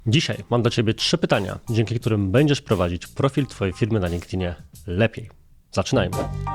Dzisiaj mam dla Ciebie 3 pytania, dzięki którym będziesz prowadzić profil Twojej firmy na LinkedInie lepiej. Zaczynajmy.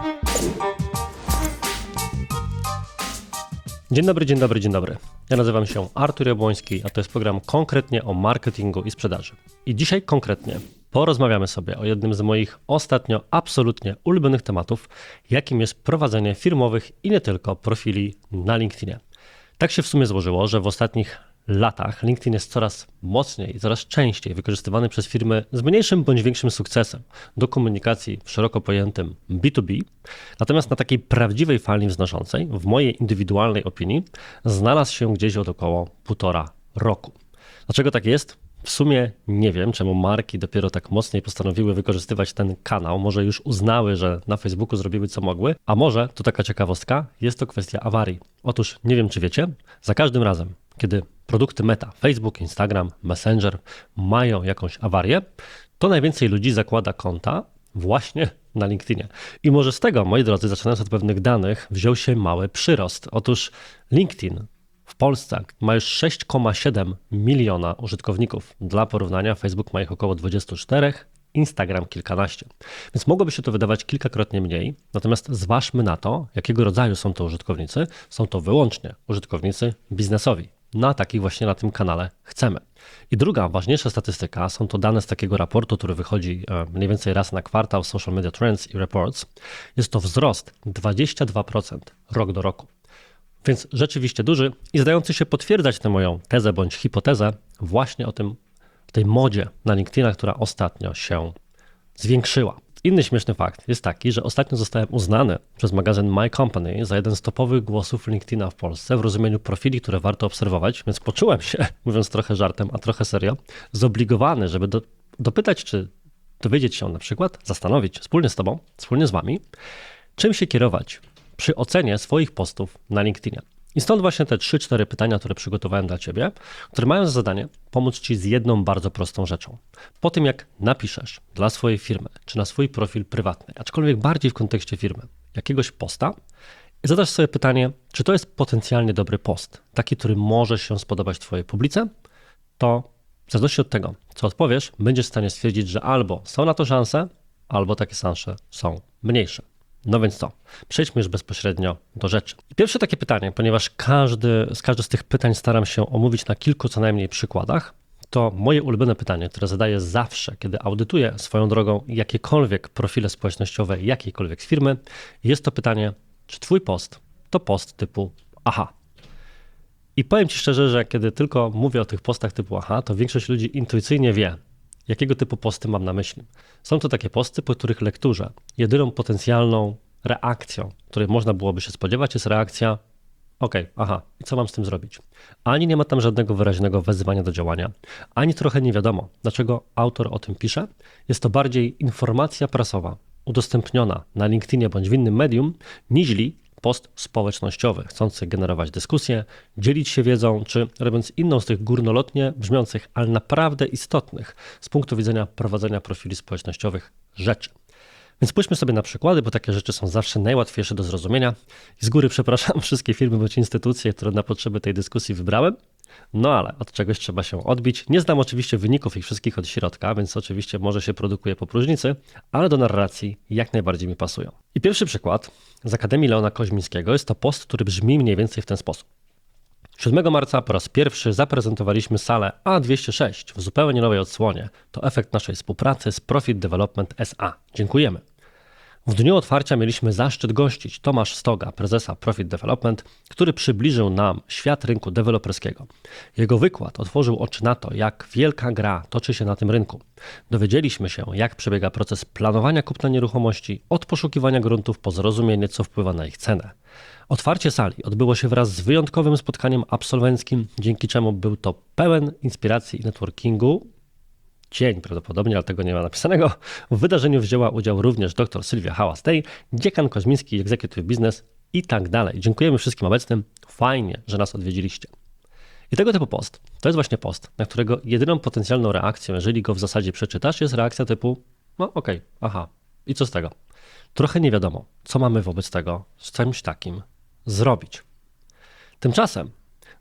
Dzień dobry. Ja nazywam się Artur Jabłoński, a to jest program konkretnie o marketingu i sprzedaży. I dzisiaj konkretnie porozmawiamy sobie o jednym z moich ostatnio absolutnie ulubionych tematów, jakim jest prowadzenie firmowych i nie tylko profili na LinkedInie. Tak się w sumie złożyło, że w ostatnich latach LinkedIn jest coraz mocniej i coraz częściej wykorzystywany przez firmy z mniejszym bądź większym sukcesem do komunikacji w szeroko pojętym B2B. Natomiast na takiej prawdziwej fali wznoszącej, w mojej indywidualnej opinii, znalazł się gdzieś od około 1,5 roku. Dlaczego tak jest? W sumie nie wiem, czemu marki dopiero tak mocniej postanowiły wykorzystywać ten kanał. Może już uznały, że na Facebooku zrobiły co mogły, a może, to taka ciekawostka, jest to kwestia awarii. Otóż nie wiem, czy wiecie, za każdym razem, kiedy produkty Meta, Facebook, Instagram, Messenger mają jakąś awarię, to najwięcej ludzi zakłada konta właśnie na LinkedInie. I może z tego, moi drodzy, zaczynając od pewnych danych, wziął się mały przyrost. Otóż LinkedIn w Polsce ma już 6,7 miliona użytkowników. Dla porównania Facebook ma ich około 24, Instagram kilkanaście. Więc mogłoby się to wydawać kilkakrotnie mniej, natomiast zważmy na to, jakiego rodzaju są to użytkownicy. Są to wyłącznie użytkownicy biznesowi. Na takich właśnie na tym kanale chcemy. I druga, ważniejsza statystyka, są to dane z takiego raportu, który wychodzi mniej więcej raz na kwartał, Social Media Trends i Reports. Jest to wzrost 22% rok do roku. Więc rzeczywiście duży i zdający się potwierdzać tę moją tezę bądź hipotezę właśnie o tej modzie na LinkedIna, która ostatnio się zwiększyła. Inny śmieszny fakt jest taki, że ostatnio zostałem uznany przez magazyn My Company za jeden z topowych głosów LinkedIna w Polsce w rozumieniu profili, które warto obserwować, więc poczułem się, mówiąc trochę żartem, a trochę serio, zobligowany, żeby dopytać, czy dowiedzieć się na przykład, zastanowić wspólnie z Tobą, wspólnie z Wami, czym się kierować przy ocenie swoich postów na LinkedInie. I stąd właśnie te 3-4 pytania, które przygotowałem dla Ciebie, które mają za zadanie pomóc Ci z jedną bardzo prostą rzeczą. Po tym jak napiszesz dla swojej firmy, czy na swój profil prywatny, aczkolwiek bardziej w kontekście firmy, jakiegoś posta, i zadasz sobie pytanie, czy to jest potencjalnie dobry post, taki, który może się spodobać Twojej publice, to w zależności od tego, co odpowiesz, będziesz w stanie stwierdzić, że albo są na to szanse, albo takie szanse są mniejsze. No więc co? Przejdźmy już bezpośrednio do rzeczy. I pierwsze takie pytanie, ponieważ każde z tych pytań staram się omówić na kilku co najmniej przykładach, to moje ulubione pytanie, które zadaję zawsze, kiedy audytuję swoją drogą jakiekolwiek profile społecznościowe jakiejkolwiek firmy, jest to pytanie, czy Twój post to post typu aha. I powiem Ci szczerze, że kiedy tylko mówię o tych postach typu aha, to większość ludzi intuicyjnie wie, jakiego typu posty mam na myśli. Są to takie posty, po których lekturze jedyną potencjalną reakcją, której można byłoby się spodziewać, jest reakcja okej, aha, i co mam z tym zrobić? Ani nie ma tam żadnego wyraźnego wezwania do działania, ani trochę nie wiadomo, dlaczego autor o tym pisze. Jest to bardziej informacja prasowa, udostępniona na LinkedInie bądź w innym medium, niźli post społecznościowy, chcący generować dyskusję, dzielić się wiedzą, czy robiąc inną z tych górnolotnie brzmiących, ale naprawdę istotnych z punktu widzenia prowadzenia profili społecznościowych rzeczy. Więc spójrzmy sobie na przykłady, bo takie rzeczy są zawsze najłatwiejsze do zrozumienia. I z góry przepraszam wszystkie firmy bądź instytucje, które na potrzeby tej dyskusji wybrałem. No ale od czegoś trzeba się odbić. Nie znam oczywiście wyników ich wszystkich od środka, więc oczywiście może się produkuje po próżnicy, ale do narracji jak najbardziej mi pasują. I pierwszy przykład z Akademii Leona Koźmińskiego jest to post, który brzmi mniej więcej w ten sposób. 7 marca po raz pierwszy zaprezentowaliśmy salę A206 w zupełnie nowej odsłonie. To efekt naszej współpracy z Profit Development SA. Dziękujemy. W dniu otwarcia mieliśmy zaszczyt gościć Tomasz Stoga, prezesa Profit Development, który przybliżył nam świat rynku deweloperskiego. Jego wykład otworzył oczy na to, jak wielka gra toczy się na tym rynku. Dowiedzieliśmy się, jak przebiega proces planowania kupna nieruchomości, od poszukiwania gruntów po zrozumienie, co wpływa na ich cenę. Otwarcie sali odbyło się wraz z wyjątkowym spotkaniem absolwenckim, dzięki czemu był to pełen inspiracji i networkingu dzień prawdopodobnie, ale tego nie ma napisanego. W wydarzeniu wzięła udział również dr Sylwia Hałas-Tej, dziekan Koźmiński Executive Business i tak dalej. Dziękujemy wszystkim obecnym. Fajnie, że nas odwiedziliście. I tego typu post, to jest właśnie post, na którego jedyną potencjalną reakcją, jeżeli go w zasadzie przeczytasz, jest reakcja typu no okej, aha, i co z tego? Trochę nie wiadomo, co mamy wobec tego z czymś takim zrobić. Tymczasem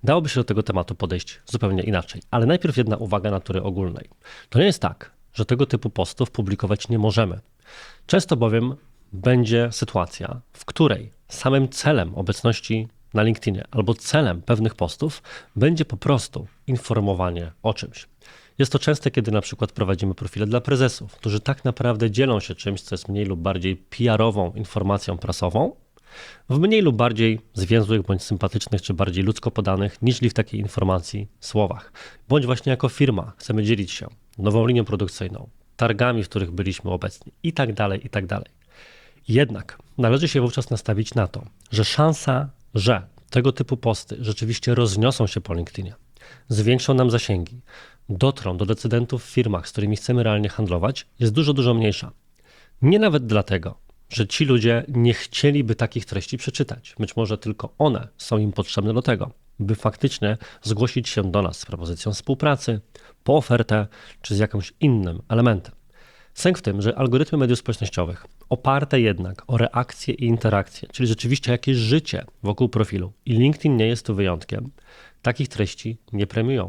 Dałoby się do tego tematu podejść zupełnie inaczej. Ale najpierw jedna uwaga natury ogólnej. To nie jest tak, że tego typu postów publikować nie możemy. Często bowiem będzie sytuacja, w której samym celem obecności na LinkedInie albo celem pewnych postów będzie po prostu informowanie o czymś. Jest to częste, kiedy na przykład prowadzimy profile dla prezesów, którzy tak naprawdę dzielą się czymś, co jest mniej lub bardziej PR-ową informacją prasową, w mniej lub bardziej zwięzłych bądź sympatycznych, czy bardziej ludzko podanych, niż w takiej informacji słowach. Bądź właśnie jako firma chcemy dzielić się nową linią produkcyjną, targami, w których byliśmy obecni i tak dalej, i tak dalej. Jednak należy się wówczas nastawić na to, że szansa, że tego typu posty rzeczywiście rozniosą się po LinkedInie, zwiększą nam zasięgi, dotrą do decydentów w firmach, z którymi chcemy realnie handlować, jest dużo, dużo mniejsza. Nie nawet dlatego, że ci ludzie nie chcieliby takich treści przeczytać. Być może tylko one są im potrzebne do tego, by faktycznie zgłosić się do nas z propozycją współpracy, po ofertę czy z jakimś innym elementem. Sęk w tym, że algorytmy mediów społecznościowych oparte jednak o reakcje i interakcje, czyli rzeczywiście jakieś życie wokół profilu i LinkedIn nie jest tu wyjątkiem, takich treści nie premiują.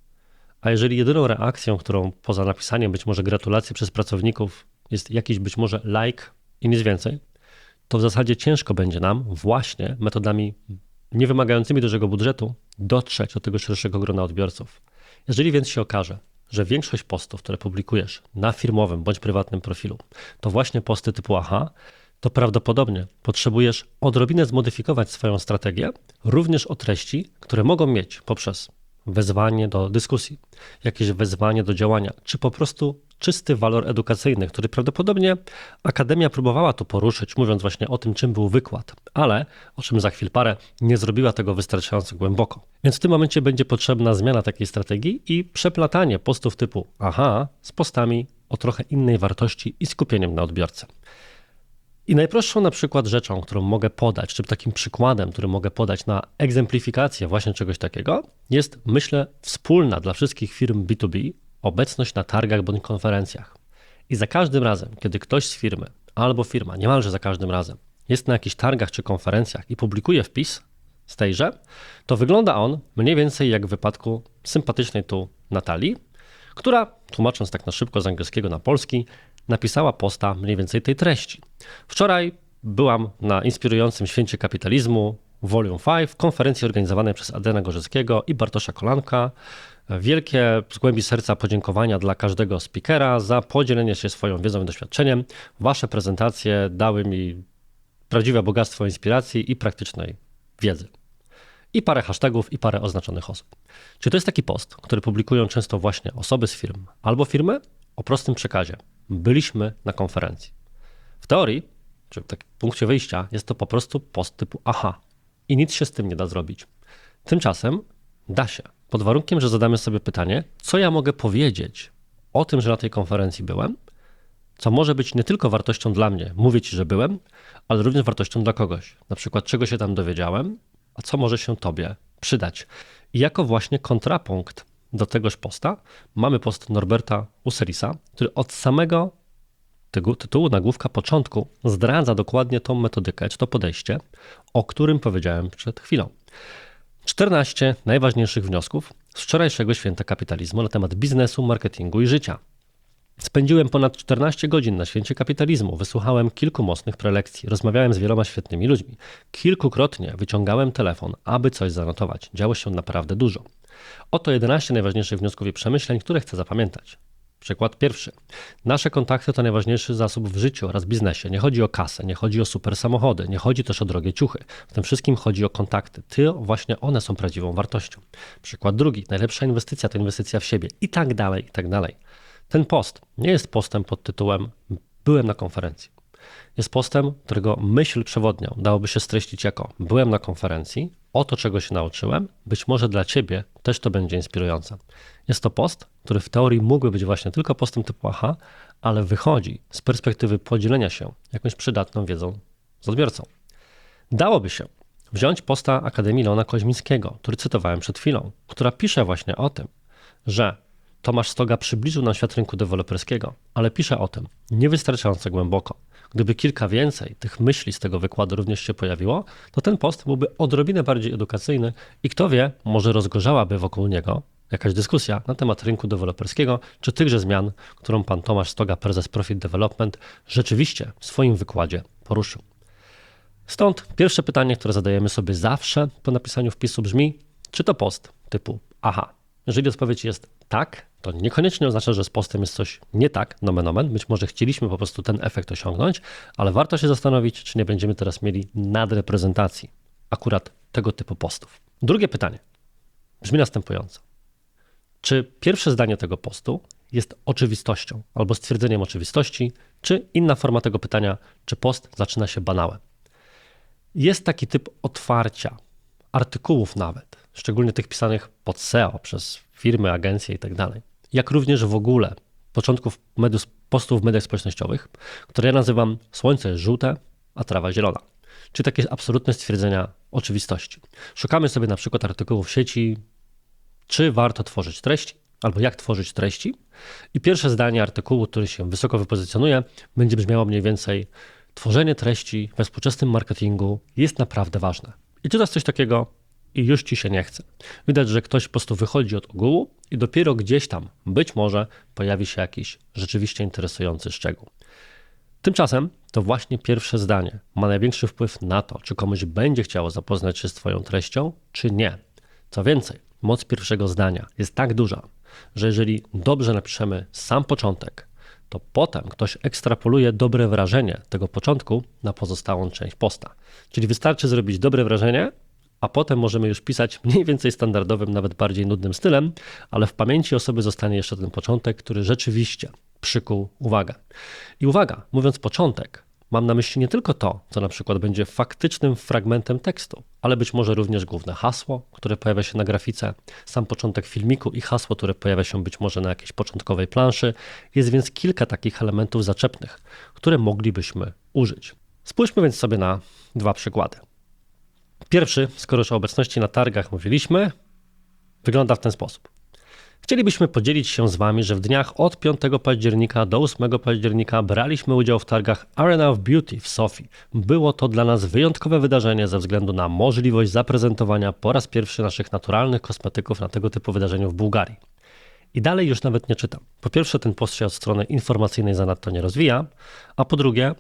A jeżeli jedyną reakcją, którą poza napisaniem być może gratulacje przez pracowników jest jakiś być może like i nic więcej, to w zasadzie ciężko będzie nam właśnie metodami niewymagającymi dużego budżetu dotrzeć do tego szerszego grona odbiorców. Jeżeli więc się okaże, że większość postów, które publikujesz na firmowym bądź prywatnym profilu, to właśnie posty typu aha, to prawdopodobnie potrzebujesz odrobinę zmodyfikować swoją strategię, również o treści, które mogą mieć poprzez wezwanie do dyskusji, jakieś wezwanie do działania, czy po prostu czysty walor edukacyjny, który prawdopodobnie Akademia próbowała tu poruszyć, mówiąc właśnie o tym, czym był wykład, ale, o czym za chwil parę, nie zrobiła tego wystarczająco głęboko. Więc w tym momencie będzie potrzebna zmiana takiej strategii i przeplatanie postów typu aha z postami o trochę innej wartości i skupieniem na odbiorcy. I najprostszą na przykład rzeczą, którą mogę podać, czy takim przykładem, który mogę podać na egzemplifikację właśnie czegoś takiego, jest, myślę, wspólna dla wszystkich firm B2B obecność na targach bądź konferencjach. I za każdym razem, kiedy ktoś z firmy albo firma, niemalże za każdym razem, jest na jakichś targach czy konferencjach i publikuje wpis z tejże, to wygląda on mniej więcej jak w wypadku sympatycznej tu Natalii, która, tłumacząc tak na szybko z angielskiego na polski, napisała posta mniej więcej tej treści. Wczoraj byłam na inspirującym Święcie Kapitalizmu Volume 5, konferencji organizowanej przez Adriana Gorzyckiego i Bartosza Kolanka. Wielkie z głębi serca podziękowania dla każdego speakera za podzielenie się swoją wiedzą i doświadczeniem. Wasze prezentacje dały mi prawdziwe bogactwo inspiracji i praktycznej wiedzy. I parę hashtagów, i parę oznaczonych osób. Czy to jest taki post, który publikują często właśnie osoby z firm albo firmy o prostym przekazie. Byliśmy na konferencji. W teorii, czy w takim punkcie wyjścia, jest to po prostu post typu aha i nic się z tym nie da zrobić. Tymczasem da się, pod warunkiem, że zadamy sobie pytanie, co ja mogę powiedzieć o tym, że na tej konferencji byłem, co może być nie tylko wartością dla mnie, mówię ci, że byłem, ale również wartością dla kogoś. Na przykład, czego się tam dowiedziałem, a co może się tobie przydać. I jako właśnie kontrapunkt do tegoż posta mamy post Norberta Uselisa, który od samego tytułu, nagłówka, początku zdradza dokładnie tą metodykę, czy to podejście, o którym powiedziałem przed chwilą. 14 najważniejszych wniosków z wczorajszego Święta Kapitalizmu na temat biznesu, marketingu i życia. Spędziłem ponad 14 godzin na Święcie Kapitalizmu, wysłuchałem kilku mocnych prelekcji, rozmawiałem z wieloma świetnymi ludźmi. Kilkukrotnie wyciągałem telefon, aby coś zanotować. Działo się naprawdę dużo. Oto 11 najważniejszych wniosków i przemyśleń, które chcę zapamiętać. Przykład pierwszy. Nasze kontakty to najważniejszy zasób w życiu oraz biznesie. Nie chodzi o kasę, nie chodzi o super samochody, nie chodzi też o drogie ciuchy. W tym wszystkim chodzi o kontakty. Właśnie one są prawdziwą wartością. Przykład drugi. Najlepsza inwestycja to inwestycja w siebie i tak dalej, i tak dalej. Ten post nie jest postem pod tytułem byłem na konferencji. Jest postem, którego myśl przewodnią dałoby się streścić jako byłem na konferencji, oto czego się nauczyłem, być może dla ciebie też to będzie inspirujące. Jest to post, który w teorii mógłby być właśnie tylko postem typu aha, ale wychodzi z perspektywy podzielenia się jakąś przydatną wiedzą z odbiorcą. Dałoby się wziąć posta Akademii Leona Koźmińskiego, który cytowałem przed chwilą, która pisze właśnie o tym, że Tomasz Stoga przybliżył nam świat rynku deweloperskiego, ale pisze o tym niewystarczająco głęboko. gdyby kilka więcej tych myśli z tego wykładu również się pojawiło, to ten post byłby odrobinę bardziej edukacyjny i kto wie, może rozgorzałaby wokół niego jakaś dyskusja na temat rynku deweloperskiego, czy tychże zmian, którą pan Tomasz Stoga, prezes Profit Development, rzeczywiście w swoim wykładzie poruszył. Stąd pierwsze pytanie, które zadajemy sobie zawsze po napisaniu wpisu brzmi, czy to post typu aha. Jeżeli odpowiedź jest tak, to niekoniecznie oznacza, że z postem jest coś nie tak, nomen omen, być może chcieliśmy po prostu ten efekt osiągnąć, ale warto się zastanowić, czy nie będziemy teraz mieli nadreprezentacji akurat tego typu postów. Drugie pytanie brzmi następująco. Czy pierwsze zdanie tego postu jest oczywistością albo stwierdzeniem oczywistości, czy inna forma tego pytania, czy post zaczyna się banałem? Jest taki typ otwarcia artykułów nawet, szczególnie tych pisanych pod SEO przez firmy, agencje i tak dalej, jak również w ogóle początków postów w mediach społecznościowych, które ja nazywam słońce jest żółte, a trawa zielona. Czyli takie absolutne stwierdzenia oczywistości. Szukamy sobie na przykład artykułów w sieci, czy warto tworzyć treści, albo jak tworzyć treści i pierwsze zdanie artykułu, który się wysoko wypozycjonuje, będzie brzmiało mniej więcej: tworzenie treści we współczesnym marketingu jest naprawdę ważne. I czytasz coś takiego i już ci się nie chce. Widać, że ktoś po prostu wychodzi od ogółu i dopiero gdzieś tam, być może, pojawi się jakiś rzeczywiście interesujący szczegół. Tymczasem to właśnie pierwsze zdanie ma największy wpływ na to, czy komuś będzie chciało zapoznać się z twoją treścią, czy nie. Co więcej, moc pierwszego zdania jest tak duża, że jeżeli dobrze napiszemy sam początek, to potem ktoś ekstrapoluje dobre wrażenie tego początku na pozostałą część posta. Czyli wystarczy zrobić dobre wrażenie, a potem możemy już pisać mniej więcej standardowym, nawet bardziej nudnym stylem, ale w pamięci osoby zostanie jeszcze ten początek, który rzeczywiście przykuł uwagę. I uwaga, mówiąc początek, mam na myśli nie tylko to, co na przykład będzie faktycznym fragmentem tekstu, ale być może również główne hasło, które pojawia się na grafice, sam początek filmiku i hasło, które pojawia się być może na jakiejś początkowej planszy. Jest więc kilka takich elementów zaczepnych, które moglibyśmy użyć. Spójrzmy więc sobie na dwa przykłady. Pierwszy, skoro już o obecności na targach mówiliśmy, wygląda w ten sposób. Chcielibyśmy podzielić się z Wami, że w dniach od 5 października do 8 października braliśmy udział w targach Arena of Beauty w Sofii. Było to dla nas wyjątkowe wydarzenie ze względu na możliwość zaprezentowania po raz pierwszy naszych naturalnych kosmetyków na tego typu wydarzeniu w Bułgarii. I dalej już nawet nie czytam. Po pierwsze, ten post się od strony informacyjnej zanadto nie rozwija, a po drugie,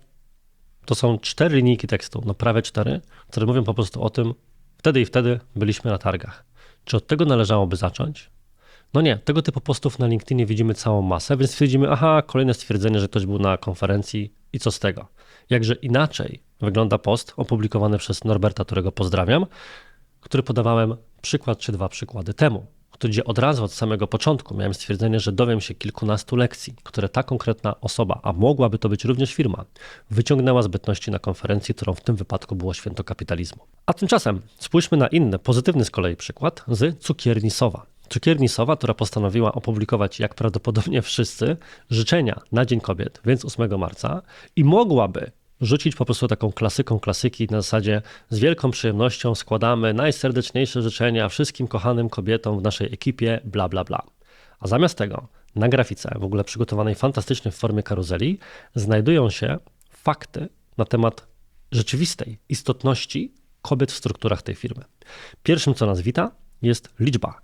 to są 4 linijki tekstu, no prawie 4, które mówią po prostu o tym, wtedy i wtedy byliśmy na targach. Czy od tego należałoby zacząć? No nie, tego typu postów na LinkedInie widzimy całą masę, więc stwierdzimy, aha, kolejne stwierdzenie, że ktoś był na konferencji i co z tego? Jakże inaczej wygląda post opublikowany przez Norberta, którego pozdrawiam, który podawałem przykład czy 2 przykłady temu, gdzie od razu od samego początku miałem stwierdzenie, że dowiem się kilkunastu lekcji, które ta konkretna osoba, a mogłaby to być również firma, wyciągnęła z bytności na konferencji, którą w tym wypadku było Święto Kapitalizmu. A tymczasem spójrzmy na inny, pozytywny z kolei przykład z cukierni Sowa. Cukierni Sowa, która postanowiła opublikować, jak prawdopodobnie wszyscy, życzenia na Dzień Kobiet, więc 8 marca i mogłaby rzucić po prostu taką klasyką klasyki na zasadzie: z wielką przyjemnością składamy najserdeczniejsze życzenia wszystkim kochanym kobietom w naszej ekipie, bla bla bla. A zamiast tego na grafice, w ogóle przygotowanej fantastycznie w formie karuzeli, znajdują się fakty na temat rzeczywistej istotności kobiet w strukturach tej firmy. Pierwszym, co nas wita, jest liczba.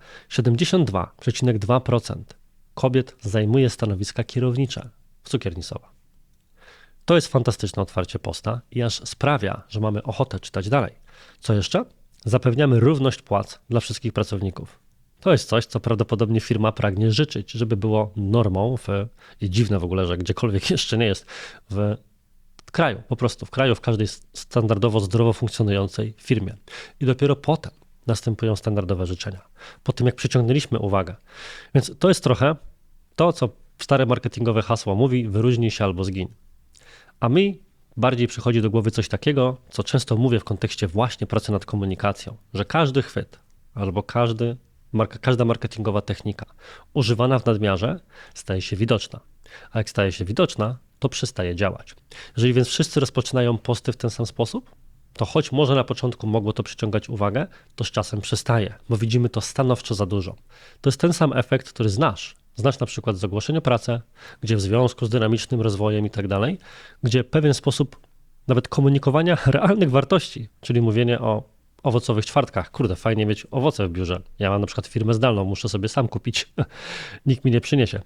72,2% kobiet zajmuje stanowiska kierownicze w cukierni Sowa. To jest fantastyczne otwarcie posta i aż sprawia, że mamy ochotę czytać dalej. Co jeszcze? Zapewniamy równość płac dla wszystkich pracowników. To jest coś, co prawdopodobnie firma pragnie życzyć, żeby było normą i dziwne w ogóle, że gdziekolwiek jeszcze nie jest w kraju, po prostu w kraju, w każdej standardowo zdrowo funkcjonującej firmie. I dopiero potem następują standardowe życzenia. Po tym, jak przyciągnęliśmy uwagę. Więc to jest trochę to, co stare marketingowe hasło mówi: wyróżnij się albo zgiń. A mi bardziej przychodzi do głowy coś takiego, co często mówię w kontekście właśnie pracy nad komunikacją, że każdy chwyt albo każda marketingowa technika używana w nadmiarze staje się widoczna. A jak staje się widoczna, to przestaje działać. Jeżeli więc wszyscy rozpoczynają posty w ten sam sposób, to choć może na początku mogło to przyciągać uwagę, to z czasem przestaje, bo widzimy to stanowczo za dużo. To jest ten sam efekt, który znasz znasz na przykład z ogłoszeń o pracę, gdzie w związku z dynamicznym rozwojem i tak dalej, gdzie pewien sposób nawet komunikowania realnych wartości, czyli mówienie o owocowych czwartkach. Kurde, fajnie mieć owoce w biurze. Ja mam na przykład firmę zdalną, muszę sobie sam kupić. Nikt mi nie przyniesie.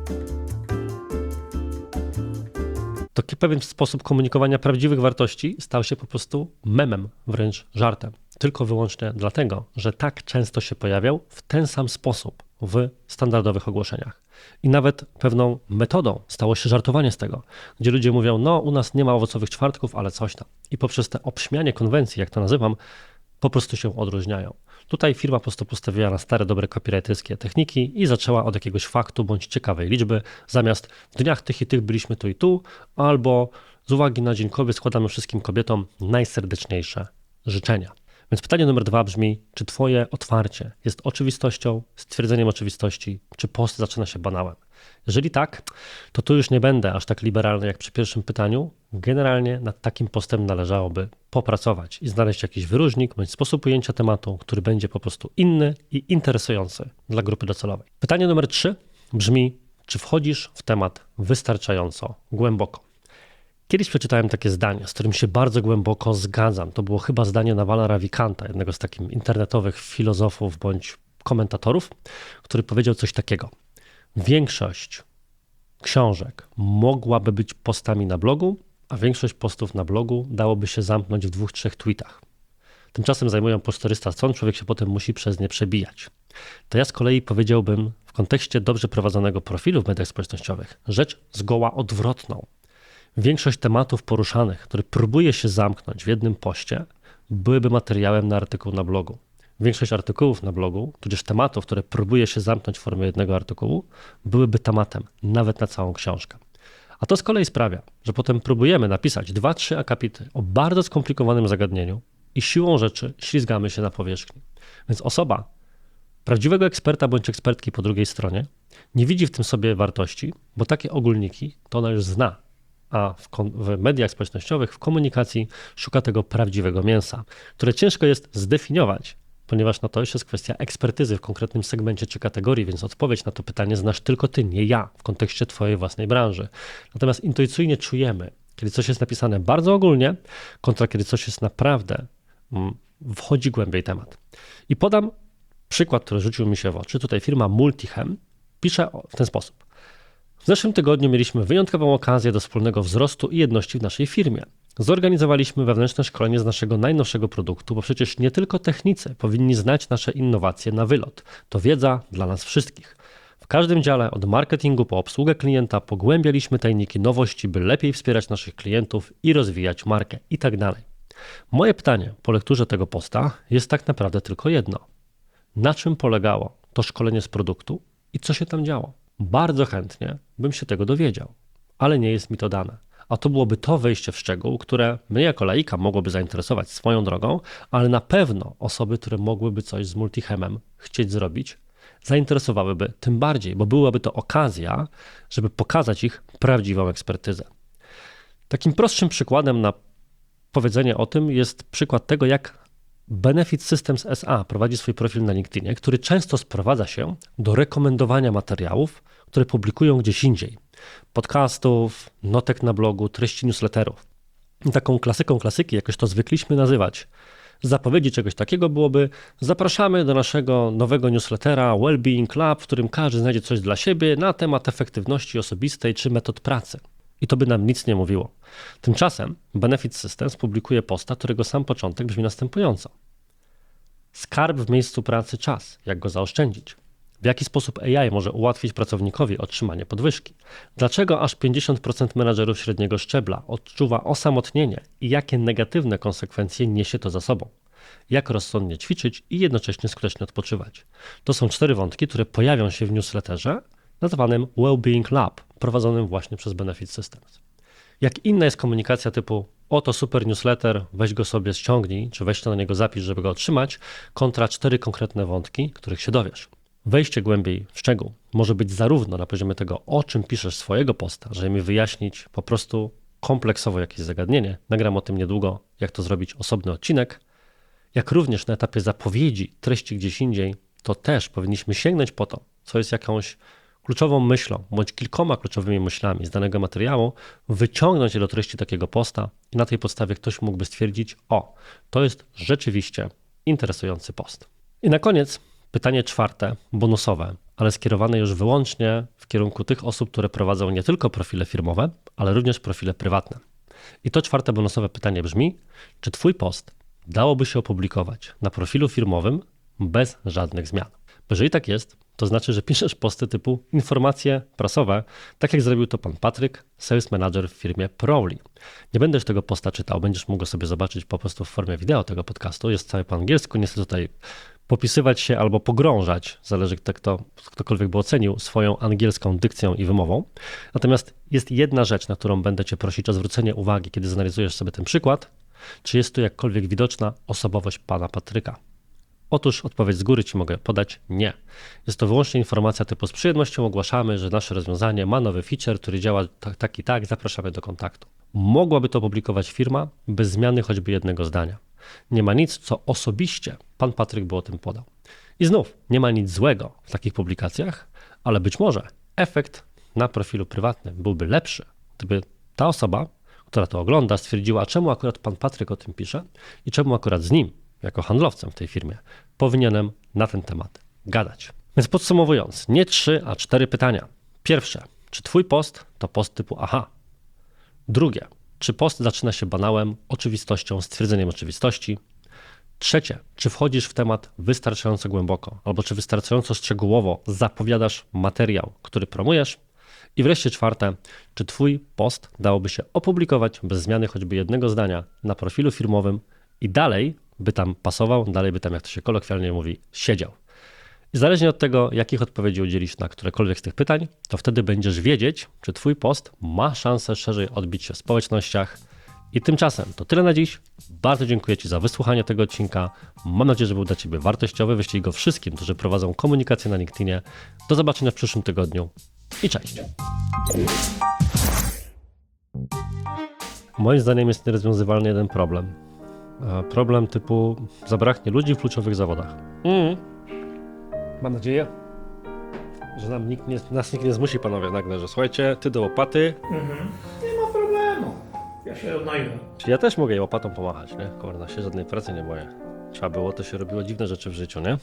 Taki pewien sposób komunikowania prawdziwych wartości stał się po prostu memem, wręcz żartem. Tylko wyłącznie dlatego, że tak często się pojawiał w ten sam sposób w standardowych ogłoszeniach. I nawet pewną metodą stało się żartowanie z tego, gdzie ludzie mówią, no u nas nie ma owocowych czwartków, ale coś tam. I poprzez te obśmianie konwencji, jak to nazywam, po prostu się odróżniają. Tutaj firma po prostu postawiła na stare, dobre copywriterskie techniki i zaczęła od jakiegoś faktu bądź ciekawej liczby, zamiast w dniach tych i tych byliśmy tu i tu, albo z uwagi na Dzień Kobiet składamy wszystkim kobietom najserdeczniejsze życzenia. Więc pytanie numer 2 brzmi, czy twoje otwarcie jest oczywistością, stwierdzeniem oczywistości, czy post zaczyna się banałem? Jeżeli tak, to tu już nie będę aż tak liberalny jak przy pierwszym pytaniu. Generalnie nad takim postem należałoby popracować i znaleźć jakiś wyróżnik bądź sposób ujęcia tematu, który będzie po prostu inny i interesujący dla grupy docelowej. Pytanie numer 3 brzmi, czy wchodzisz w temat wystarczająco głęboko? Kiedyś przeczytałem takie zdanie, z którym się bardzo głęboko zgadzam. To było chyba zdanie Nawala Ravikanta, jednego z takich internetowych filozofów bądź komentatorów, który powiedział coś takiego. Większość książek mogłaby być postami na blogu, a większość postów na blogu dałoby się zamknąć w 2-3 tweetach. Tymczasem zajmują po 400 stron, człowiek się potem musi przez nie przebijać. To ja z kolei powiedziałbym w kontekście dobrze prowadzonego profilu w mediach społecznościowych rzecz zgoła odwrotną. Większość tematów poruszanych, które próbuje się zamknąć w jednym poście, byłyby materiałem na artykuł na blogu. Większość artykułów na blogu, tudzież tematów, które próbuje się zamknąć w formie jednego artykułu, byłyby tematem, nawet na całą książkę. A to z kolei sprawia, że potem próbujemy napisać 2-3 akapity o bardzo skomplikowanym zagadnieniu i siłą rzeczy ślizgamy się na powierzchni. Więc osoba, prawdziwego eksperta bądź ekspertki po drugiej stronie, nie widzi w tym sobie wartości, bo takie ogólniki to ona już zna. A w mediach społecznościowych, w komunikacji szuka tego prawdziwego mięsa, które ciężko jest zdefiniować, ponieważ to już jest kwestia ekspertyzy w konkretnym segmencie czy kategorii, więc odpowiedź na to pytanie znasz tylko ty, nie ja, w kontekście twojej własnej branży. Natomiast intuicyjnie czujemy, kiedy coś jest napisane bardzo ogólnie, kontra kiedy coś jest naprawdę, wchodzi głębiej temat. I podam przykład, który rzucił mi się w oczy. Tutaj firma Multichem pisze w ten sposób. W zeszłym tygodniu mieliśmy wyjątkową okazję do wspólnego wzrostu i jedności w naszej firmie. Zorganizowaliśmy wewnętrzne szkolenie z naszego najnowszego produktu, bo przecież nie tylko technicy powinni znać nasze innowacje na wylot. To wiedza dla nas wszystkich. W każdym dziale, od marketingu po obsługę klienta, pogłębialiśmy tajniki nowości, by lepiej wspierać naszych klientów i rozwijać markę itd. Moje pytanie po lekturze tego posta jest tak naprawdę tylko jedno. Na czym polegało to szkolenie z produktu i co się tam działo? Bardzo chętnie bym się tego dowiedział, ale nie jest mi to dane. A to byłoby to wejście w szczegół, które mnie jako laika mogłoby zainteresować swoją drogą, ale na pewno osoby, które mogłyby coś z Multichemem chcieć zrobić, zainteresowałyby tym bardziej, bo byłaby to okazja, żeby pokazać ich prawdziwą ekspertyzę. Takim prostszym przykładem na powiedzenie o tym jest przykład tego, jak Benefit Systems SA prowadzi swój profil na LinkedInie, który często sprowadza się do rekomendowania materiałów, które publikują gdzieś indziej. Podcastów, notek na blogu, treści newsletterów. I taką klasyką klasyki, jak już to zwykliśmy nazywać, z zapowiedzi czegoś takiego byłoby: zapraszamy do naszego nowego newslettera Wellbeing Lab, w którym każdy znajdzie coś dla siebie na temat efektywności osobistej czy metod pracy. I to by nam nic nie mówiło. Tymczasem Benefit Systems publikuje posta, którego sam początek brzmi następująco. Skarb w miejscu pracy czas. Jak go zaoszczędzić? W jaki sposób AI może ułatwić pracownikowi otrzymanie podwyżki? Dlaczego aż 50% menadżerów średniego szczebla odczuwa osamotnienie i jakie negatywne konsekwencje niesie to za sobą? Jak rozsądnie ćwiczyć i jednocześnie skutecznie odpoczywać? To są 4 wątki, które pojawią się w newsletterze nazwanym Wellbeing Lab, prowadzonym właśnie przez Benefit Systems. Jak inna jest komunikacja typu oto super newsletter, weź go sobie ściągnij, czy weź to na niego zapisz, żeby go otrzymać, kontra 4 konkretne wątki, których się dowiesz. Wejście głębiej w szczegół może być zarówno na poziomie tego, o czym piszesz swojego posta, żeby mi wyjaśnić po prostu kompleksowo jakieś zagadnienie, nagram o tym niedługo, jak to zrobić osobny odcinek, jak również na etapie zapowiedzi treści gdzieś indziej, to też powinniśmy sięgnąć po to, co jest jakąś kluczową myślą, bądź kilkoma kluczowymi myślami z danego materiału, wyciągnąć je do treści takiego posta i na tej podstawie ktoś mógłby stwierdzić, o, to jest rzeczywiście interesujący post. I na koniec pytanie czwarte, bonusowe, ale skierowane już wyłącznie w kierunku tych osób, które prowadzą nie tylko profile firmowe, ale również profile prywatne. I to czwarte bonusowe pytanie brzmi, czy Twój post dałoby się opublikować na profilu firmowym bez żadnych zmian? Bo jeżeli tak jest, to znaczy, że piszesz posty typu informacje prasowe, tak jak zrobił to pan Patryk, sales manager w firmie Prowly. Nie będę już tego posta czytał, będziesz mógł go sobie zobaczyć po prostu w formie wideo tego podcastu. Jest cały po angielsku, nie chcę tutaj popisywać się albo pogrążać, zależy kto, ktokolwiek by ocenił, swoją angielską dykcją i wymową. Natomiast jest jedna rzecz, na którą będę Cię prosić o zwrócenie uwagi, kiedy zanalizujesz sobie ten przykład, czy jest tu jakkolwiek widoczna osobowość pana Patryka. Otóż odpowiedź z góry Ci mogę podać nie. Jest to wyłącznie informacja typu z przyjemnością ogłaszamy, że nasze rozwiązanie ma nowy feature, który działa tak i tak, zapraszamy do kontaktu. Mogłaby to publikować firma bez zmiany choćby jednego zdania. Nie ma nic, co osobiście pan Patryk by o tym podał. I znów, nie ma nic złego w takich publikacjach, ale być może efekt na profilu prywatnym byłby lepszy, gdyby ta osoba, która to ogląda, stwierdziła, czemu akurat pan Patryk o tym pisze i czemu akurat z nim, jako handlowcem w tej firmie, powinienem na ten temat gadać. Więc podsumowując, nie 3, a 4 pytania. Pierwsze, czy Twój post to post typu aha? Drugie, czy post zaczyna się banałem, oczywistością, stwierdzeniem oczywistości? Trzecie, czy wchodzisz w temat wystarczająco głęboko, albo czy wystarczająco szczegółowo zapowiadasz materiał, który promujesz? I wreszcie czwarte, czy Twój post dałoby się opublikować bez zmiany choćby jednego zdania na profilu firmowym i dalej by tam pasował, dalej by tam, jak to się kolokwialnie mówi, siedział. I zależnie od tego, jakich odpowiedzi udzielisz na którekolwiek z tych pytań, to wtedy będziesz wiedzieć, czy Twój post ma szansę szerzej odbić się w społecznościach. I tymczasem to tyle na dziś. Bardzo dziękuję Ci za wysłuchanie tego odcinka. Mam nadzieję, że był dla Ciebie wartościowy. Wyślij go wszystkim, którzy prowadzą komunikację na LinkedInie. Do zobaczenia w przyszłym tygodniu i cześć. Moim zdaniem jest nierozwiązywalny jeden problem. Problem typu zabraknie ludzi w kluczowych zawodach. Mam nadzieję, że nas nikt nie zmusi, panowie, nagle, że słuchajcie, ty do łopaty. Nie ma problemu. Ja się odnajdę. Czy ja też mogę jej łopatą pomachać, nie? Kurna, się żadnej pracy nie boję. Trzeba było, to się robiło dziwne rzeczy w życiu, nie?